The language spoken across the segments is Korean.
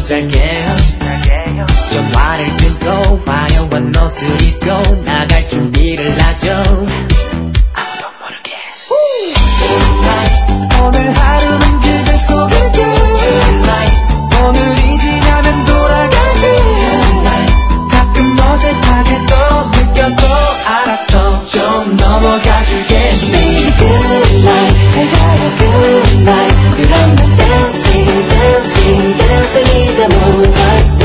잘게요. 전화를 끊고 화려한 옷을 입고 나갈 준비를 하죠. 아무도 모르게. 오늘 하루는 그대 속일게. 오늘이 지나면 돌아갈게. 가끔 어색하게 또 느껴도 알아도 좀 넘어가줄게. Baby good night, 잘 자요 good night. 그럼 난 dancing, dancing, dancing in the moonlight.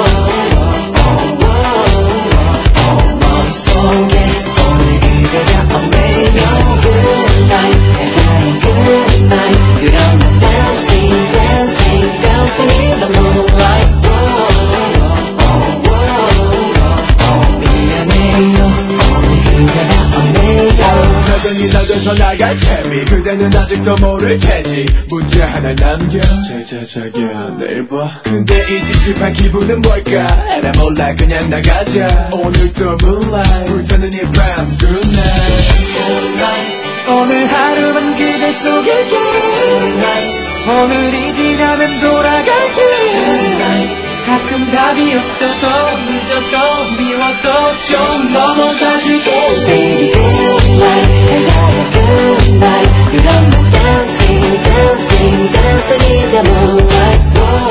머릿속에 오늘 그대가 없네요. Good night, 잘 자요 good night. 그럼 난 dancing, dancing, dancing in the moonlight. 미안해요, 오늘 그대가 없네요. 여전히 나 돼서 나갈 재미 그대는 아직도 모를 테지. 문제 하나 남겨 자기야 내일 봐. 근데 이 찝찝한 기분은 뭘까. 에라 몰라 그냥 나가자. 오늘도 moonlight 불타는 이 밤 good night. 오늘 하루만 그대 속일게. 오늘이 지나면 돌아갈게. 가끔 답이 없어도 늦어도 미워도 좀 넘어가줄게. Baby good night, 잘 자요 good night. 그럼 난 dancing, dancing, dancing in the moonlight.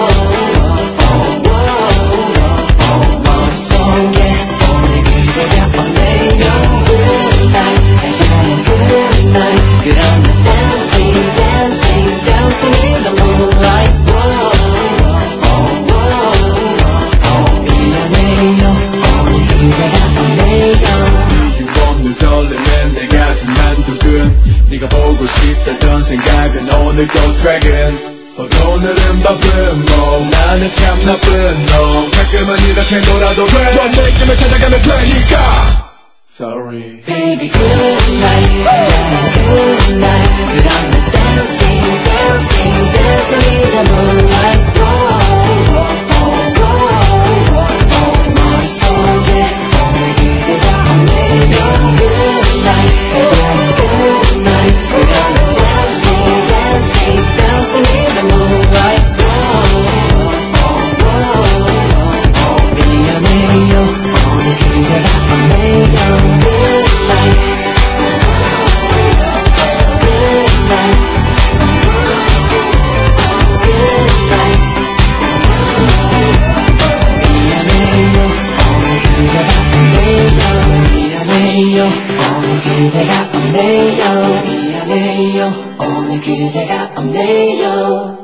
머릿속에 오늘 그대가 없네요. Good night, 잘 자요 good night. 그럼 난 dancing, dancing, dancing in the moonlight. 미안해요, 오늘 그대가 없네요. 이유 없는 떨림은 내 가슴만 두근. 네가 보고 싶다던 생각은 오늘도 dragon. 오늘은 바쁜 놈 나는 참 나쁜 놈. 가끔은 이렇게 놀아도 돼. 넌 내쯤에 찾아가면 되니까. Sorry Baby good night, 잘 자요 good night. 그럼 난 dancing, dancing, dancing in the moonlight. 머릿속에 오늘 그대가 없네요. Good night, 잘 자요 good night. 그럼 난 dancing, dancing, dancing in the moonlight. 미안해요, 오늘 그대가 없네요. Good night. 미안해요, 오늘 그대가 없네요.